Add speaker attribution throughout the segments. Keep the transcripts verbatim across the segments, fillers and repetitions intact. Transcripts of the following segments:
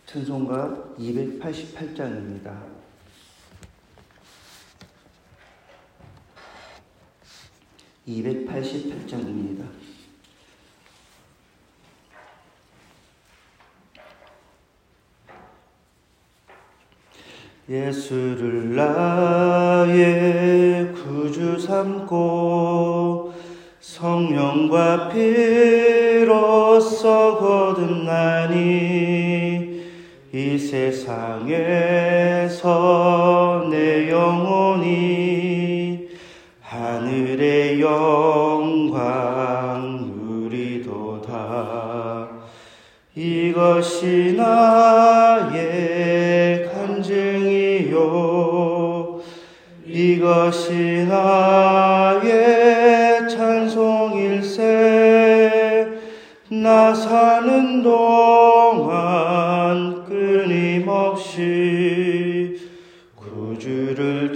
Speaker 1: 찬송가 이백팔십팔 장입니다. 이백팔십팔 장입니다. 예수를 나의 구주 삼고 성령과 피로써 거듭나니 이 세상에서 내 영혼이 하늘의 영광 누리도다. 이것이 나의 간증이요 이것이 나의 찬송일세. 나 사는 동안 끊임없이 구주를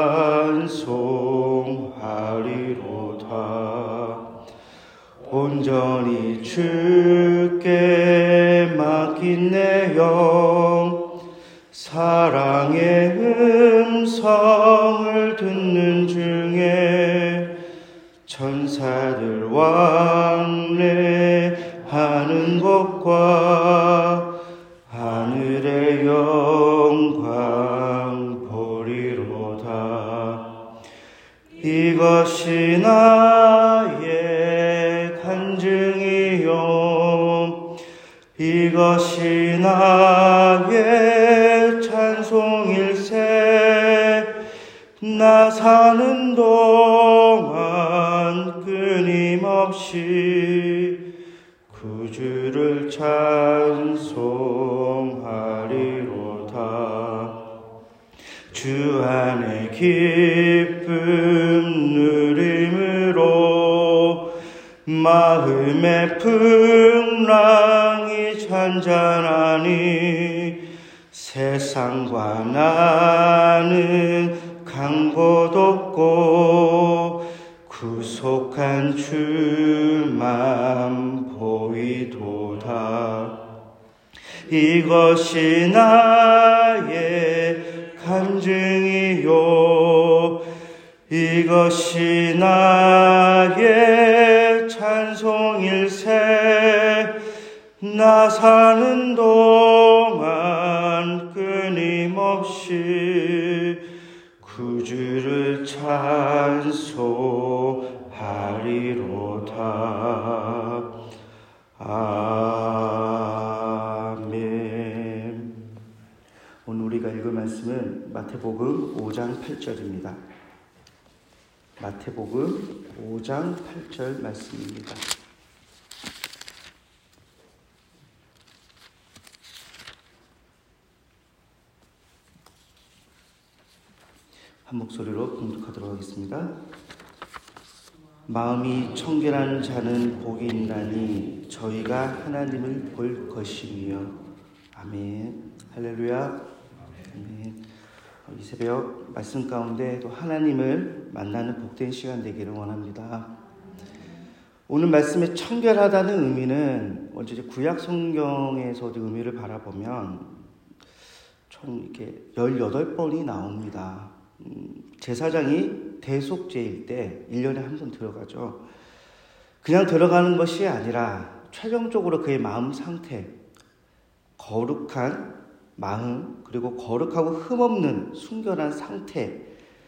Speaker 1: 찬송하리로다. 온전히 주께 맡긴 내 영 사랑의 음성을 듣는 중에 천사들 왕래하는 것과 하늘의 영광 보리로다. 이것이 나의 간증이요 이것이 나의 찬송일세. 나 사는 동안 끊임없이 구주를 찬송하리로다. 주 안에 기쁨 누림으로 마음의 풍랑이 잔잔하니 세상과 나는 강곳 없고 구속한 주만 보이도다. 이것이 나의 간증이요 이것이 나의 찬송일세. 나 사는 동안 끊임없이 구주를 찬송하리로다. 아멘. 오늘 우리가 읽을 말씀은 마태복음 오 장 팔 절입니다. 마태복음 오 장 팔 절 말씀입니다. 한 목소리로 봉독하도록 하겠습니다. 마음이 청결한 자는 복이 있나니 저희가 하나님을 볼 것이며. 아멘. 할렐루야. 아멘. 이 새벽 말씀 가운데 또 하나님을 만나는 복된 시간 되기를 원합니다. 오늘 말씀의 청결하다는 의미는 먼저 이제 구약 성경에서도 의미를 바라보면 총 이렇게 열여덟 번이 나옵니다. 음, 제사장이 대속죄일 때 일 년에 한 번 들어가죠. 그냥 들어가는 것이 아니라 최종적으로 그의 마음 상태, 거룩한 마음, 그리고 거룩하고 흠없는 순결한 상태,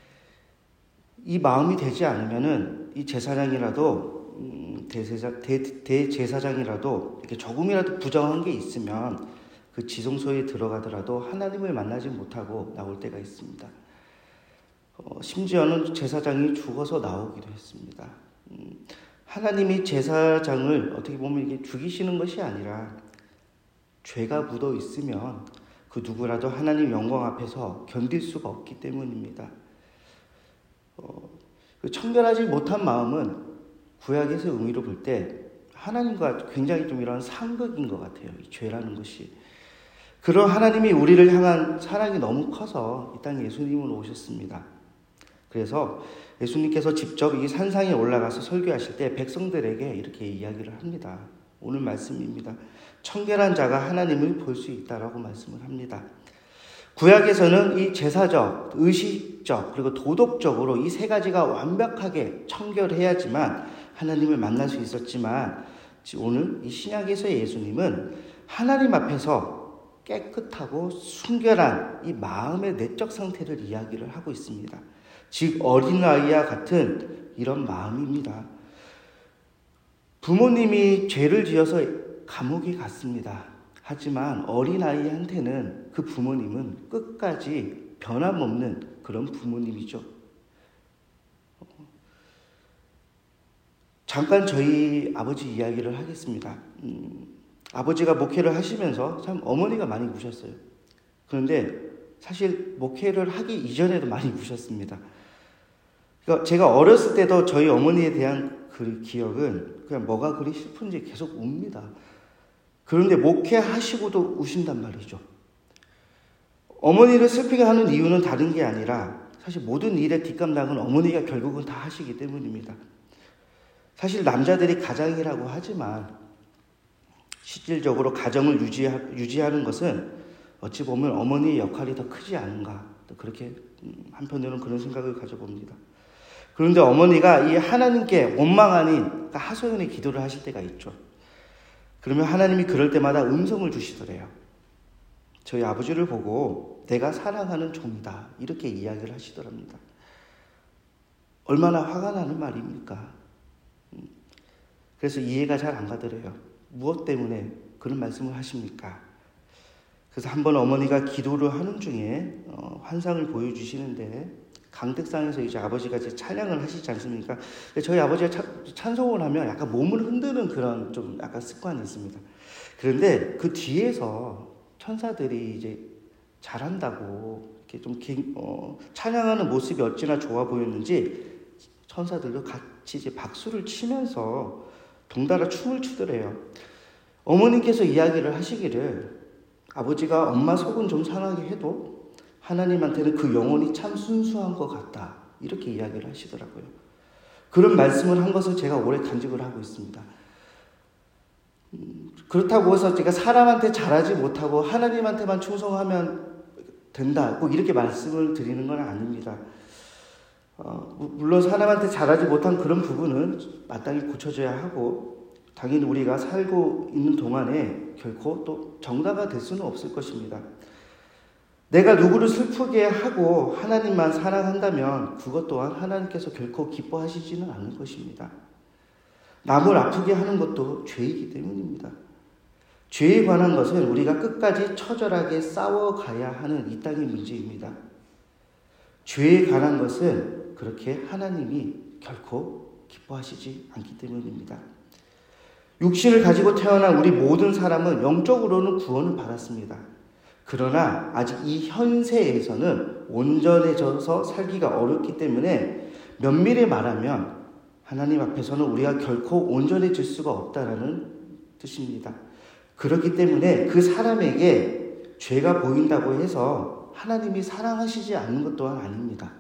Speaker 1: 이 마음이 되지 않으면은 이 제사장이라도 음, 대제사, 대, 대제사장이라도 이렇게 조금이라도 부정한 게 있으면 그 지성소에 들어가더라도 하나님을 만나지 못하고 나올 때가 있습니다. 어, 심지어는 제사장이 죽어서 나오기도 했습니다. 음, 하나님이 제사장을 어떻게 보면 이게 죽이시는 것이 아니라 죄가 묻어 있으면 그 누구라도 하나님 영광 앞에서 견딜 수가 없기 때문입니다. 어, 그 청결하지 못한 마음은 구약에서 의미로 볼 때 하나님과 굉장히 좀 이런 상극인 것 같아요. 이 죄라는 것이. 그런 하나님이 우리를 향한 사랑이 너무 커서 이 땅에 예수님은 오셨습니다. 그래서 예수님께서 직접 이 산상에 올라가서 설교하실 때 백성들에게 이렇게 이야기를 합니다. 오늘 말씀입니다. 청결한 자가 하나님을 볼 수 있다라고 말씀을 합니다. 구약에서는 이 제사적, 의식적, 그리고 도덕적으로 이 세 가지가 완벽하게 청결해야지만 하나님을 만날 수 있었지만 오늘 이 신약에서의 예수님은 하나님 앞에서 깨끗하고 순결한 이 마음의 내적 상태를 이야기를 하고 있습니다. 즉 어린아이와 같은 이런 마음입니다. 부모님이 죄를 지어서 감옥에 갔습니다. 하지만 어린아이한테는 그 부모님은 끝까지 변함없는 그런 부모님이죠. 잠깐 저희 아버지 이야기를 하겠습니다. 음, 아버지가 목회를 하시면서 참 어머니가 많이 우셨어요. 그런데 사실 목회를 하기 이전에도 많이 우셨습니다. 그러니까 제가 어렸을 때도 저희 어머니에 대한 그 기억은 그냥 뭐가 그리 슬픈지 계속 웁니다. 그런데 목회하시고도 우신단 말이죠. 어머니를 슬프게 하는 이유는 다른 게 아니라 사실 모든 일의 뒷감당은 어머니가 결국은 다 하시기 때문입니다. 사실 남자들이 가장이라고 하지만 실질적으로 가정을 유지하, 유지하는 것은 어찌 보면 어머니의 역할이 더 크지 않은가, 그렇게 한편으로는 그런 생각을 가져봅니다. 그런데 어머니가 이 하나님께 원망하니 그러니까 하소연의 기도를 하실 때가 있죠. 그러면 하나님이 그럴 때마다 음성을 주시더래요. 저희 아버지를 보고 내가 사랑하는 종이다 이렇게 이야기를 하시더랍니다. 얼마나 화가 나는 말입니까? 그래서 이해가 잘 안 가더래요. 무엇 때문에 그런 말씀을 하십니까? 그래서 한번 어머니가 기도를 하는 중에 어, 환상을 보여주시는데 강택상에서 이제 아버지가 이제 찬양을 하시지 않습니까? 저희 아버지가 차, 찬송을 하면 약간 몸을 흔드는 그런 좀 약간 습관이 있습니다. 그런데 그 뒤에서 천사들이 이제 잘한다고 이렇게 좀 긴, 어, 찬양하는 모습이 어찌나 좋아 보였는지 천사들도 같이 이제 박수를 치면서 동달아 춤을 추더래요. 어머님께서 이야기를 하시기를 아버지가 엄마 속은 좀 상하게 해도 하나님한테는 그 영혼이 참 순수한 것 같다 이렇게 이야기를 하시더라고요. 그런 말씀을 한 것을 제가 오래 간직을 하고 있습니다. 음, 그렇다고 해서 제가 사람한테 잘하지 못하고 하나님한테만 충성하면 된다 꼭 이렇게 말씀을 드리는 건 아닙니다. 어, 물론 사람한테 잘하지 못한 그런 부분은 마땅히 고쳐져야 하고 당연히 우리가 살고 있는 동안에 결코 또 정당화 될 수는 없을 것입니다. 내가 누구를 슬프게 하고 하나님만 사랑한다면 그것 또한 하나님께서 결코 기뻐하시지는 않을 것입니다. 남을 아프게 하는 것도 죄이기 때문입니다. 죄에 관한 것은 우리가 끝까지 처절하게 싸워가야 하는 이 땅의 문제입니다. 죄에 관한 것은 그렇게 하나님이 결코 기뻐하시지 않기 때문입니다. 육신을 가지고 태어난 우리 모든 사람은 영적으로는 구원을 받았습니다. 그러나 아직 이 현세에서는 온전해져서 살기가 어렵기 때문에 면밀히 말하면 하나님 앞에서는 우리가 결코 온전해질 수가 없다는 뜻입니다. 그렇기 때문에 그 사람에게 죄가 보인다고 해서 하나님이 사랑하시지 않는 것 또한 아닙니다.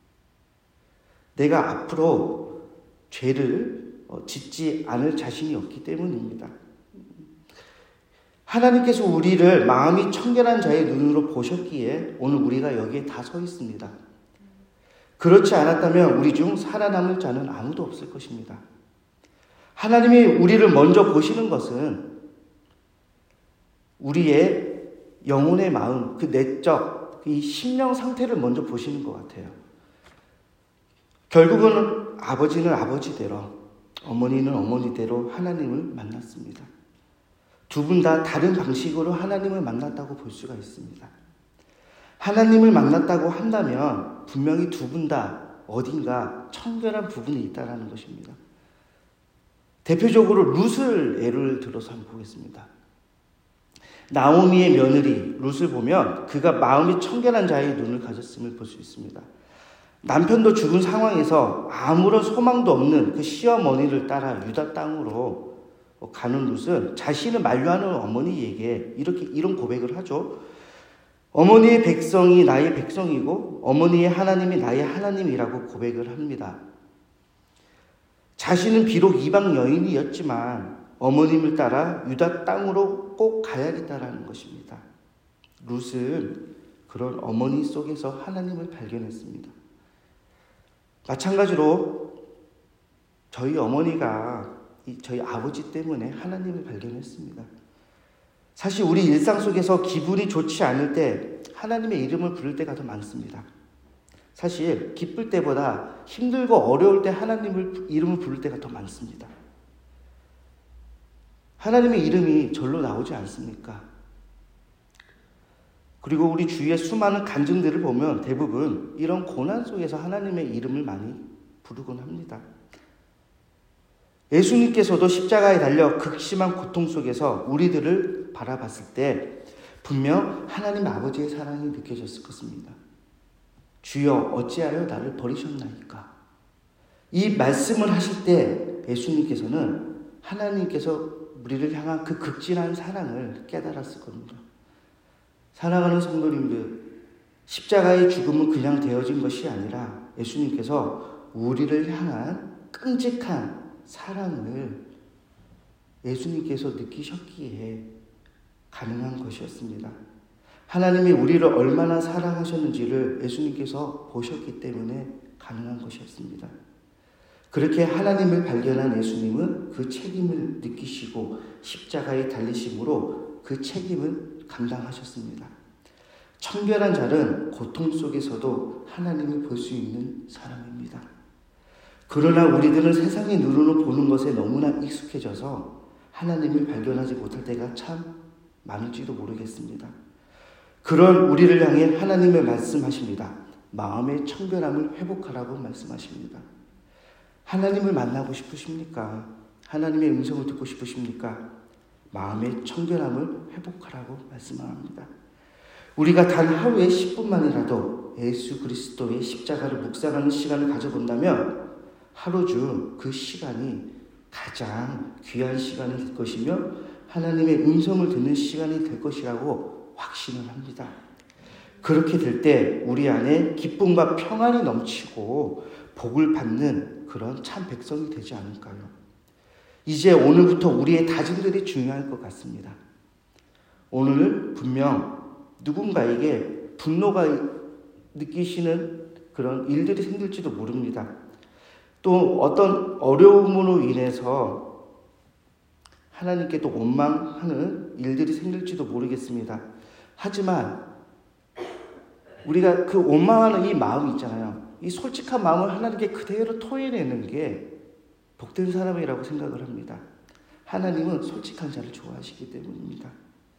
Speaker 1: 내가 앞으로 죄를 짓지 않을 자신이 없기 때문입니다. 하나님께서 우리를 마음이 청결한 자의 눈으로 보셨기에 오늘 우리가 여기에 다 서 있습니다. 그렇지 않았다면 우리 중 살아남을 자는 아무도 없을 것입니다. 하나님이 우리를 먼저 보시는 것은 우리의 영혼의 마음, 그 내적, 이 심령 상태를 먼저 보시는 것 같아요. 결국은 아버지는 아버지대로, 어머니는 어머니대로 하나님을 만났습니다. 두 분 다 다른 방식으로 하나님을 만났다고 볼 수가 있습니다. 하나님을 만났다고 한다면 분명히 두 분 다 어딘가 청결한 부분이 있다는 것입니다. 대표적으로 룻을 예를 들어서 한번 보겠습니다. 나오미의 며느리 룻을 보면 그가 마음이 청결한 자의 눈을 가졌음을 볼 수 있습니다. 남편도 죽은 상황에서 아무런 소망도 없는 그 시어머니를 따라 유다 땅으로 가는 룻은 자신을 만류하는 어머니에게 이렇게 이런 고백을 하죠. 어머니의 백성이 나의 백성이고 어머니의 하나님이 나의 하나님이라고 고백을 합니다. 자신은 비록 이방 여인이었지만 어머님을 따라 유다 땅으로 꼭 가야겠다라는 것입니다. 룻은 그런 어머니 속에서 하나님을 발견했습니다. 마찬가지로 저희 어머니가 저희 아버지 때문에 하나님을 발견했습니다. 사실 우리 일상 속에서 기분이 좋지 않을 때 하나님의 이름을 부를 때가 더 많습니다. 사실 기쁠 때보다 힘들고 어려울 때 하나님을 이름을 부를 때가 더 많습니다. 하나님의 이름이 절로 나오지 않습니까? 그리고 우리 주위의 수많은 간증들을 보면 대부분 이런 고난 속에서 하나님의 이름을 많이 부르곤 합니다. 예수님께서도 십자가에 달려 극심한 고통 속에서 우리들을 바라봤을 때 분명 하나님 아버지의 사랑이 느껴졌을 것입니다. 주여 어찌하여 나를 버리셨나이까? 이 말씀을 하실 때 예수님께서는 하나님께서 우리를 향한 그 극진한 사랑을 깨달았을 겁니다. 사랑하는 성도님들, 십자가의 죽음은 그냥 되어진 것이 아니라 예수님께서 우리를 향한 끔찍한 사랑을 예수님께서 느끼셨기에 가능한 것이었습니다. 하나님이 우리를 얼마나 사랑하셨는지를 예수님께서 보셨기 때문에 가능한 것이었습니다. 그렇게 하나님을 발견한 예수님은 그 책임을 느끼시고 십자가에 달리심으로 그 책임을 감당하셨습니다. 청결한 자는 고통 속에서도 하나님을 볼 수 있는 사람입니다. 그러나 우리들은 세상의 눈으로 보는 것에 너무나 익숙해져서 하나님을 발견하지 못할 때가 참 많을지도 모르겠습니다. 그런 우리를 향해 하나님의 말씀하십니다. 마음의 청결함을 회복하라고 말씀하십니다. 하나님을 만나고 싶으십니까? 하나님의 음성을 듣고 싶으십니까? 마음의 청결함을 회복하라고 말씀합니다. 우리가 단 하루에 십 분만이라도 예수 그리스도의 십자가를 묵상하는 시간을 가져본다면 하루 중 그 시간이 가장 귀한 시간이 될 것이며 하나님의 음성을 듣는 시간이 될 것이라고 확신을 합니다. 그렇게 될 때 우리 안에 기쁨과 평안이 넘치고 복을 받는 그런 참 백성이 되지 않을까요? 이제 오늘부터 우리의 다짐들이 중요할 것 같습니다. 오늘 분명 누군가에게 분노가 느끼시는 그런 일들이 생길지도 모릅니다. 또 어떤 어려움으로 인해서 하나님께 또 원망하는 일들이 생길지도 모르겠습니다. 하지만 우리가 그 원망하는 이 마음이 있잖아요. 이 솔직한 마음을 하나님께 그대로 토해내는 게 복된 사람이라고 생각을 합니다. 하나님은 솔직한 자를 좋아하시기 때문입니다.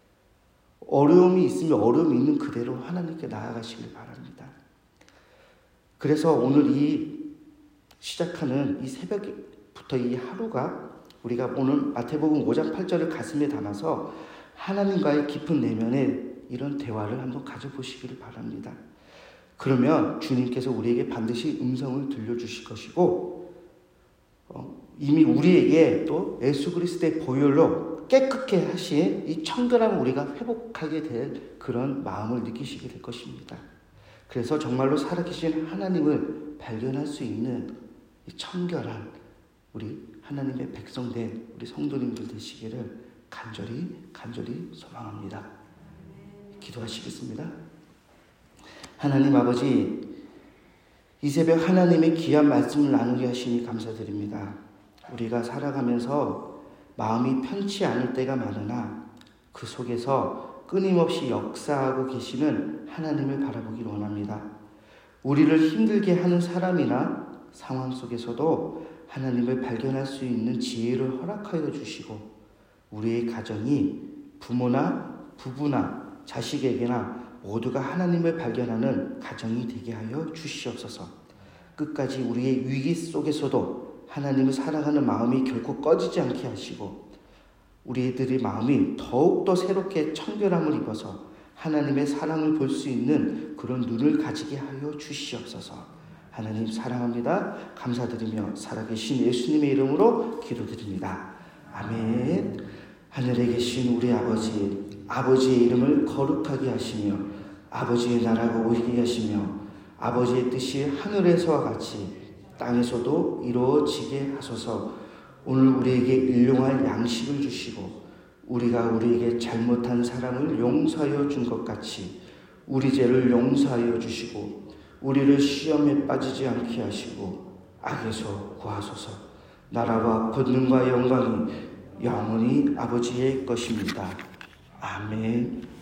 Speaker 1: 어려움이 있으면 어려움이 있는 그대로 하나님께 나아가시길 바랍니다. 그래서 오늘 이 시작하는 이 새벽부터 이 하루가 우리가 오늘 마태복음 오 장 팔 절을 가슴에 담아서 하나님과의 깊은 내면에 이런 대화를 한번 가져보시기를 바랍니다. 그러면 주님께서 우리에게 반드시 음성을 들려주실 것이고 어, 이미 우리에게 또 예수 그리스도의 보혈로 깨끗게 하신 이 청결함을 우리가 회복하게 될 그런 마음을 느끼시게 될 것입니다. 그래서 정말로 살아계신 하나님을 발견할 수 있는 이 청결한 우리 하나님의 백성된 우리 성도님들 되시기를 간절히 간절히 소망합니다. 기도하시겠습니다. 하나님 아버지, 이 새벽 하나님의 귀한 말씀을 나누게 하시니 감사드립니다. 우리가 살아가면서 마음이 편치 않을 때가 많으나 그 속에서 끊임없이 역사하고 계시는 하나님을 바라보길 원합니다. 우리를 힘들게 하는 사람이나 상황 속에서도 하나님을 발견할 수 있는 지혜를 허락하여 주시고 우리의 가정이 부모나 부부나 자식에게나 모두가 하나님을 발견하는 가정이 되게 하여 주시옵소서. 끝까지 우리의 위기 속에서도 하나님을 사랑하는 마음이 결코 꺼지지 않게 하시고 우리들의 마음이 더욱더 새롭게 청결함을 입어서 하나님의 사랑을 볼 수 있는 그런 눈을 가지게 하여 주시옵소서. 하나님 사랑합니다. 감사드리며 살아계신 예수님의 이름으로 기도드립니다. 아멘. 하늘에 계신 우리 아버지, 아버지의 이름을 거룩하게 하시며 아버지의 나라가 오게 하시며 아버지의 뜻이 하늘에서와 같이 땅에서도 이루어지게 하소서. 오늘 우리에게 일용할 양식을 주시고 우리가 우리에게 잘못한 사람을 용서하여 준 것 같이 우리 죄를 용서하여 주시고 우리를 시험에 빠지지 않게 하시고 악에서 구하소서. 나라와 권능과 영광이 영원히 아버지의 것입니다. 아멘.